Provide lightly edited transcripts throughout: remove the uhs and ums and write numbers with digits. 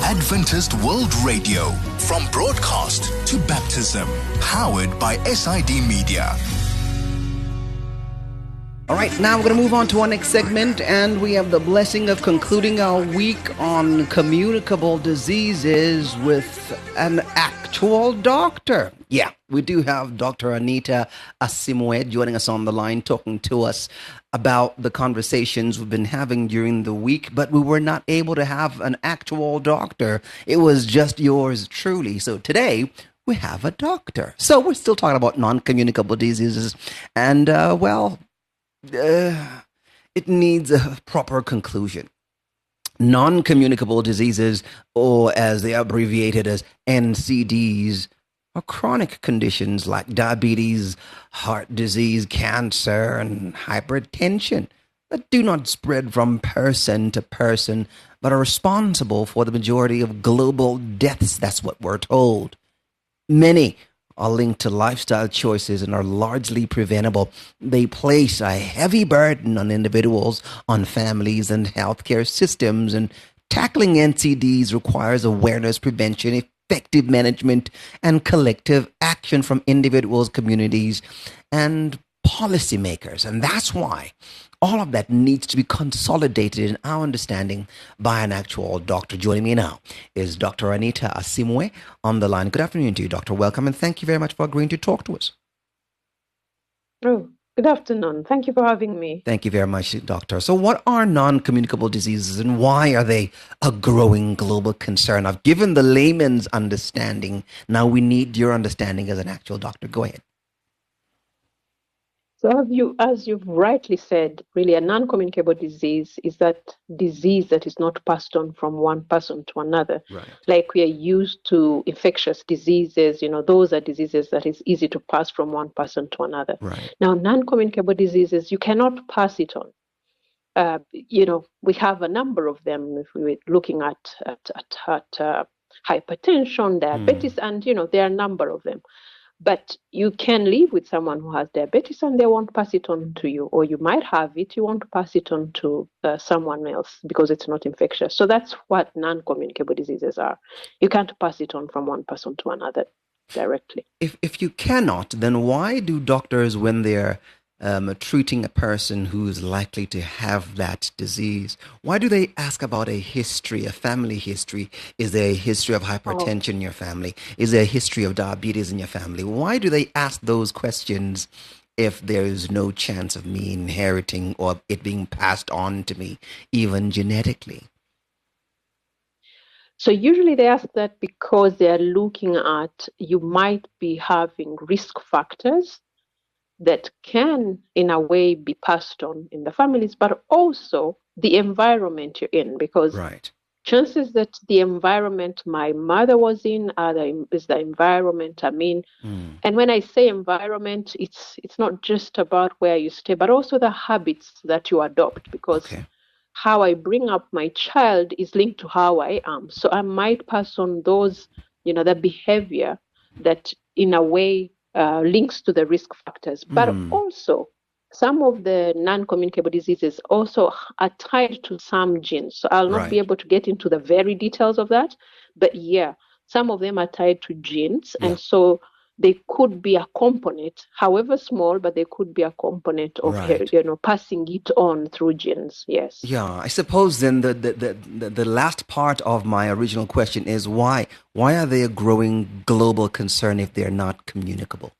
Adventist World Radio, from broadcast to baptism, powered by SID Media. All right, now we're going to move on to our next segment, and we have the blessing of concluding our week on communicable diseases with an actual doctor. Yeah, we do have Dr. Anita Asimwe joining us on the line, talking to us about the conversations we've been having during the week, but we were not able to have an actual doctor. It was just yours truly. So today, we have a doctor. So we're still talking about non-communicable diseases, and, it needs a proper conclusion. Non-communicable diseases, or as they are abbreviated as NCDs, are chronic conditions like diabetes, heart disease, cancer, and hypertension that do not spread from person to person, but are responsible for the majority of global deaths. That's what we're told. Many are linked to lifestyle choices and are largely preventable. They place a heavy burden on individuals, on families, and healthcare systems. And tackling NCDs requires awareness, prevention, effective management, and collective action from individuals, communities, and policymakers. And that's why all of that needs to be consolidated in our understanding by an actual doctor. Joining me now is Dr. Anita Asimwe on the line. Good afternoon to you, Doctor. Welcome, and thank you very much for agreeing to talk to us. Oh, good afternoon. Thank you for having me. Thank you very much, Doctor. So what are non-communicable diseases, and why are they a growing global concern? I've given the layman's understanding. Now we need your understanding as an actual doctor. Go ahead. So as you've rightly said, really a non-communicable disease is that disease that is not passed on from one person to another. Right. Like we are used to infectious diseases, those are diseases that is easy to pass from one person to another. Right. Now, non-communicable diseases, you cannot pass it on. We have a number of them if we're looking at hypertension, diabetes, and, there are a number of them. But you can live with someone who has diabetes and they won't pass it on to you, or you might have it, you won't pass it on to someone else because it's not infectious. So that's what non-communicable diseases are. You can't pass it on from one person to another directly. If you cannot, then why do doctors, when they're treating a person who's likely to have that disease, why do they ask about a history, a family history? Is there a history of hypertension in your family? Is there a history of diabetes in your family? Why do they ask those questions if there is no chance of me inheriting or it being passed on to me, even genetically? So usually they ask that because they are looking at you might be having risk factors that can, in a way, be passed on in the families, but also the environment you're in, because right. Chances that the environment my mother was in is the environment I'm in. And when I say environment, it's not just about where you stay, but also the habits that you adopt, because how I bring up my child is linked to how I am. So I might pass on those, the behavior that in a way links to the risk factors. But also, some of the non-communicable diseases also are tied to some genes. So I'll not be able to get into the very details of that. But yeah, some of them are tied to genes. And so they could be a component, however small, but they could be a component of, passing it on through genes. Yes. Yeah, I suppose then the last part of my original question is why? Why are they a growing global concern if they're not communicable?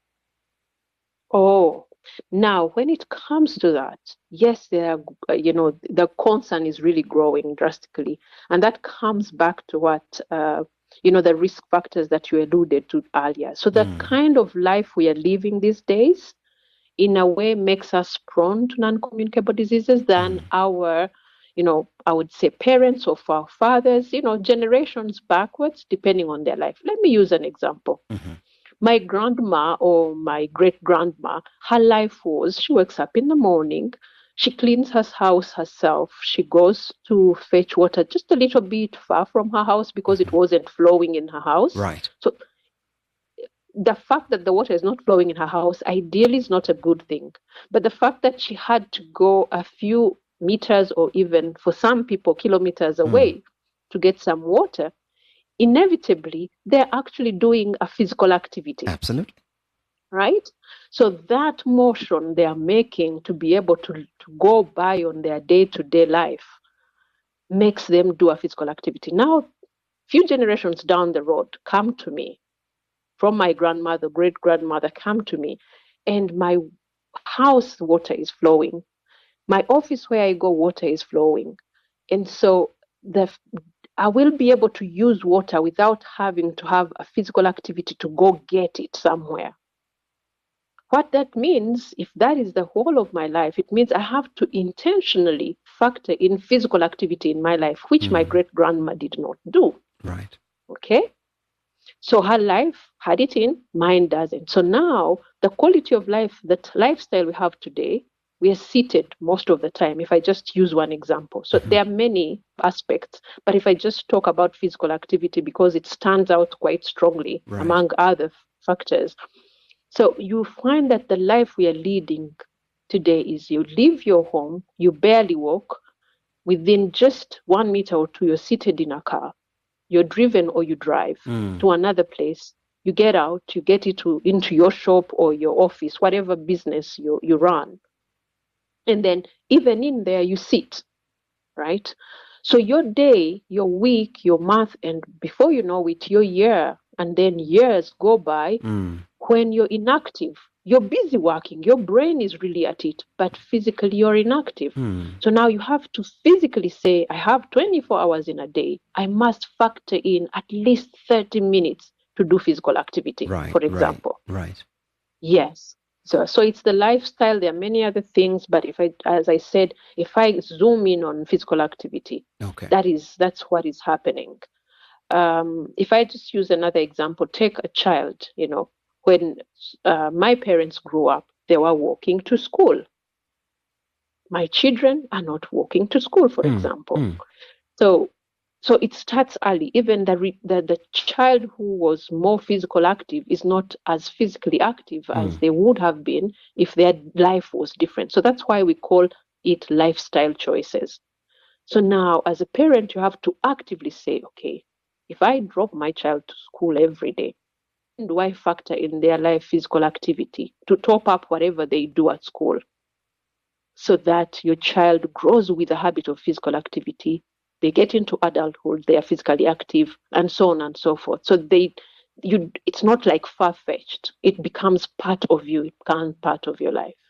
Now, when it comes to that, yes, there are, the concern is really growing drastically. And that comes back to what, the risk factors that you alluded to earlier. So the kind of life we are living these days, in a way, makes us prone to non-communicable diseases than our, I would say parents or our fathers, generations backwards, depending on their life. Let me use an example. My grandma or my great-grandma, her life was she wakes up in the morning, she cleans her house herself, she goes to fetch water just a little bit far from her house because it wasn't flowing in her house. Right. So the fact that the water is not flowing in her house ideally is not a good thing. But the fact that she had to go a few meters or even for some people kilometers away to get some water inevitably they're actually doing a physical activity. Absolutely. Right? So that motion they are making to be able to go by on their day-to-day life makes them do a physical activity. Now, few generations down the road come to me from my grandmother, great-grandmother come to me, and my house water is flowing. My office where I go, water is flowing. And so I will be able to use water without having to have a physical activity to go get it somewhere. What that means, if that is the whole of my life, it means I have to intentionally factor in physical activity in my life, which my great-grandma did not do. Right. Okay? So her life had it in, mine doesn't. So now the quality of life, that lifestyle we have today, we are seated most of the time, if I just use one example. So there are many aspects, but if I just talk about physical activity because it stands out quite strongly among other factors. So you find that the life we are leading today is you leave your home, you barely walk. Within just 1 meter or two, you're seated in a car. You're driven or you drive to another place. You get out, you get into your shop or your office, whatever business you run. And then even in there, you sit, right? So your day, your week, your month, and before you know it, your year, and then years go by. When you're inactive, you're busy working, your brain is really at it, but physically you're inactive. So now you have to physically say, I have 24 hours in a day. I must factor in at least 30 minutes to do physical activity, for example. Right. Yes. So it's the lifestyle. There are many other things, but as I said, if I zoom in on physical activity, that's what is happening. If I just use another example, take a child, when my parents grew up, they were walking to school. My children are not walking to school, for example. So it starts early. Even the child who was more physical active is not as physically active as they would have been if their life was different. So that's why we call it lifestyle choices. So now, as a parent, you have to actively say, okay, if I drop my child to school every day, do I factor in their life physical activity to top up whatever they do at school so that your child grows with a habit of physical activity? They get into adulthood, they are physically active, and so on and so forth. So it's not like far-fetched. It becomes part of you. It becomes part of your life.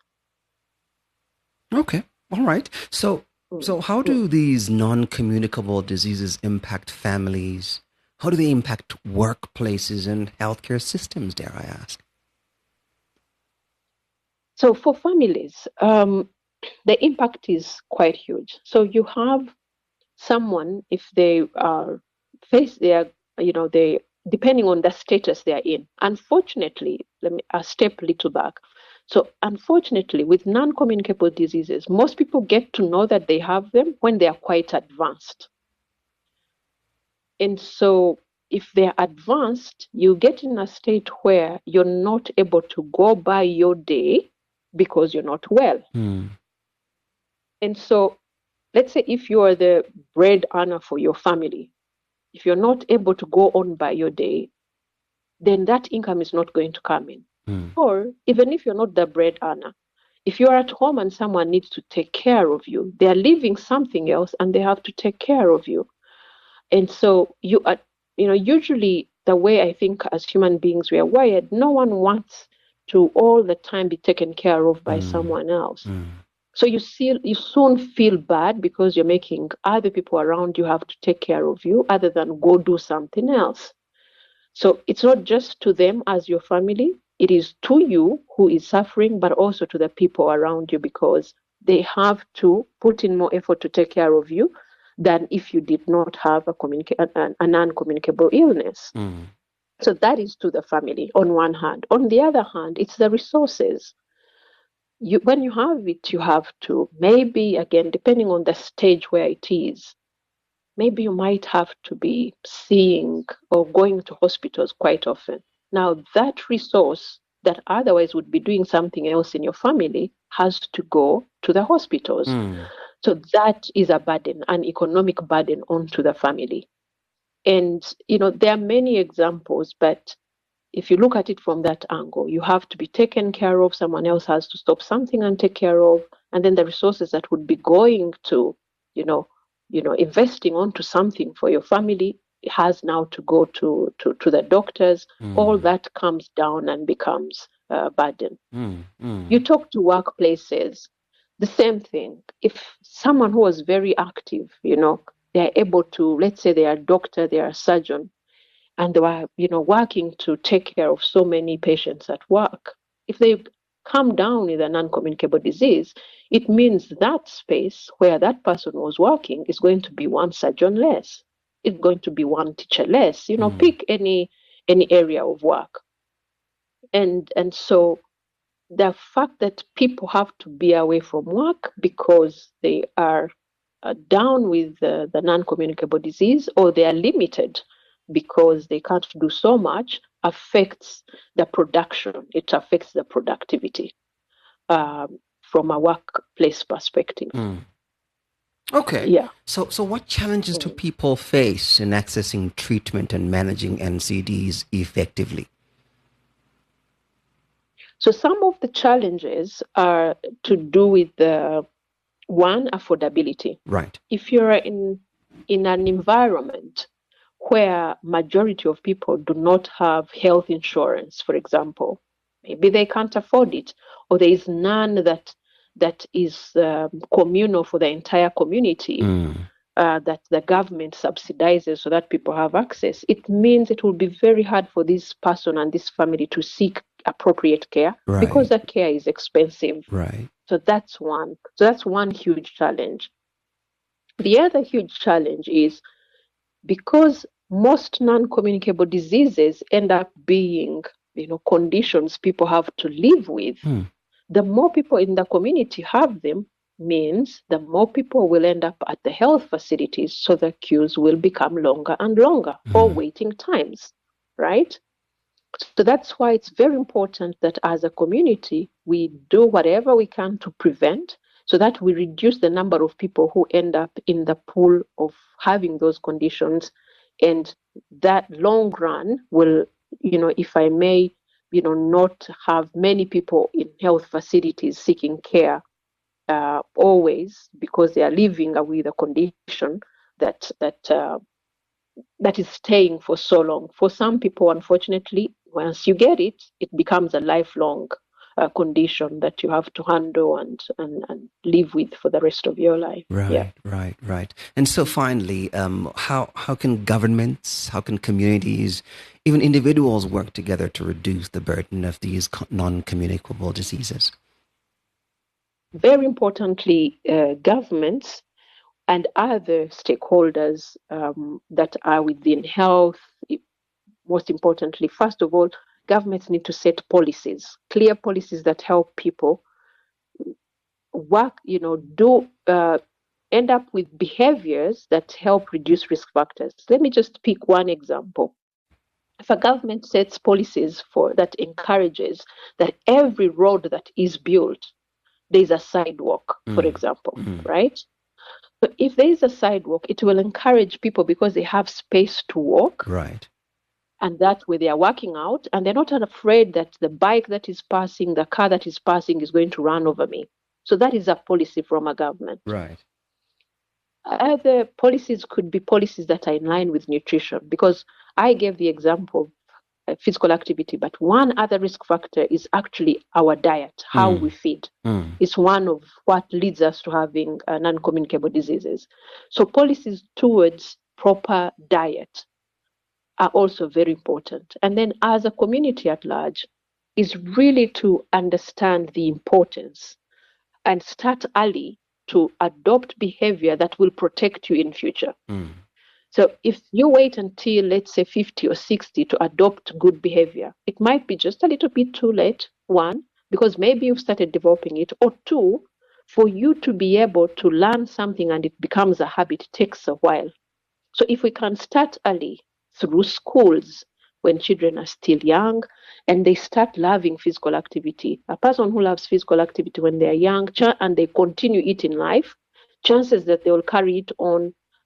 Okay. All right. So how do these non-communicable diseases impact families? How do they impact workplaces and healthcare systems, dare I ask? So for families, the impact is quite huge. So you have someone, if they are depending on the status they are in. Unfortunately, I'll step a little back. So unfortunately, with non-communicable diseases, most people get to know that they have them when they are quite advanced. And so if they're advanced, you get in a state where you're not able to go by your day because you're not well. And so let's say if you are the bread earner for your family, if you're not able to go on by your day, then that income is not going to come in. Or even if you're not the bread earner, if you're at home and someone needs to take care of you, they're leaving something else and they have to take care of you. And so you are, usually the way I think as human beings we are wired, no one wants to all the time be taken care of by someone else. So you soon feel bad because you're making other people around you have to take care of you other than go do something else. So it's not just to them as your family, it is to you who is suffering, but also to the people around you because they have to put in more effort to take care of you than if you did not have a non-communicable illness. So that is to the family on one hand. On the other hand, it's the resources. When you have it, you have to maybe, again, depending on the stage where it is, maybe you might have to be seeing or going to hospitals quite often. Now, that resource that otherwise would be doing something else in your family has to go to the hospitals. So that is a burden, an economic burden onto the family. And, there are many examples, but if you look at it from that angle, you have to be taken care of. Someone else has to stop something and take care of. And then the resources that would be going to, investing onto something for your family has now to go to the doctors. All that comes down and becomes a burden. You talk to workplaces, the same thing. If someone who was very active, they're able to, let's say they are a doctor, they are a surgeon, and they were, working to take care of so many patients at work. If they come down with a non-communicable disease, it means that space where that person was working is going to be one surgeon less. It's going to be one teacher less. Pick any area of work. And so the fact that people have to be away from work because they are down with the non-communicable disease, or they are limited because they can't do so much, affects the production. It affects the productivity from a workplace perspective. Okay. Yeah. So what challenges do people face in accessing treatment and managing NCDs effectively? So some of the challenges are to do with one, affordability. Right. If you're in an environment where majority of people do not have health insurance, for example, maybe they can't afford it, or there is none that is communal for the entire community, that the government subsidizes so that people have access, it means it will be very hard for this person and this family to seek appropriate care, because that care is expensive. Right. So that's one. So that's one huge challenge. The other huge challenge is because most non-communicable diseases end up being, conditions people have to live with. The more people in the community have them, means the more people will end up at the health facilities, so the queues will become longer and longer, or waiting times, right? So that's why it's very important that as a community, we do whatever we can to prevent, so that we reduce the number of people who end up in the pool of having those conditions. And that long run will, if I may, not have many people in health facilities seeking care always, because they are living with a condition that is staying for so long. For some people, unfortunately, once you get it, it becomes a lifelong condition that you have to handle and live with for the rest of your life. Right. And so finally, how can governments, how can communities, even individuals work together to reduce the burden of these non-communicable diseases? Very importantly, governments and other stakeholders that are within health, most importantly, first of all, governments need to set policies, clear policies that help people work, end up with behaviors that help reduce risk factors. Let me just pick one example. If a government sets policies that encourages that every road that is built, there's a sidewalk, for example, right? So if there is a sidewalk, it will encourage people because they have space to walk. Right. And that way they are working out, and they're not afraid that the bike that is passing, the car that is passing is going to run over me. So that is a policy from a government. Right. Other policies could be policies that are in line with nutrition, because I gave the example of physical activity, but one other risk factor is actually our diet, how we feed. It's one of what leads us to having non-communicable diseases. So policies towards proper diet are also very important. And then as a community at large, is really to understand the importance and start early to adopt behavior that will protect you in future. So if you wait until, let's say, 50 or 60 to adopt good behavior, it might be just a little bit too late, one, because maybe you've started developing it, or two, for you to be able to learn something and it becomes a habit, takes a while. So if we can start early through schools, when children are still young and they start loving physical activity, a person who loves physical activity when they are young and they continue it in life, chances that they will carry it on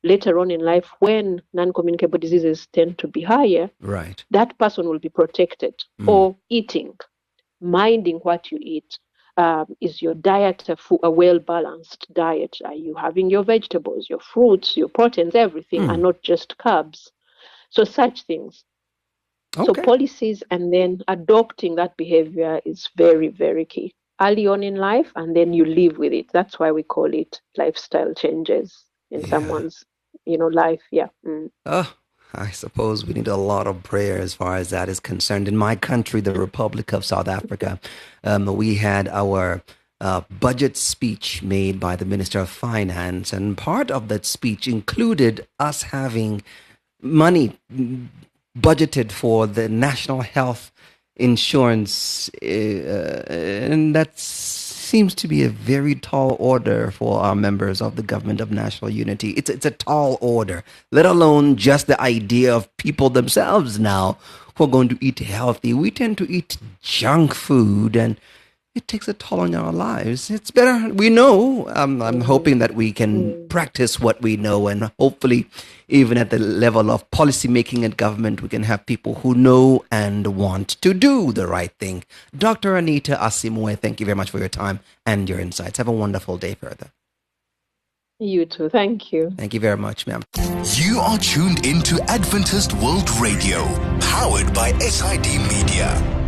later on in life, when non-communicable diseases tend to be higher, Right. that person will be protected. Or eating, minding what you eat. Is your diet a well-balanced diet? Are you having your vegetables, your fruits, your proteins, everything, and not just carbs? So such things. So Okay. policies and then adopting that behavior is very, very key. Early on in life, and then you live with it. That's why we call it lifestyle changes in someone's, life. Yeah. Oh, I suppose we need a lot of prayer as far as that is concerned. In my country, the Republic of South Africa, we had our budget speech made by the Minister of Finance, and part of that speech included us having money budgeted for the national health insurance, and that seems to be a very tall order for our members of the Government of National Unity. It's a tall order, let alone just the idea of people themselves now who are going to eat healthy. We tend to eat junk food, and it takes a toll on our lives. It's better. We know. I'm hoping that we can practice what we know, and hopefully, even at the level of policy making at government, we can have people who know and want to do the right thing. Dr. Anita Asimwe, thank you very much for your time and your insights. Have a wonderful day further. You too. Thank you. Thank you very much, ma'am. You are tuned into Adventist World Radio, powered by SID Media.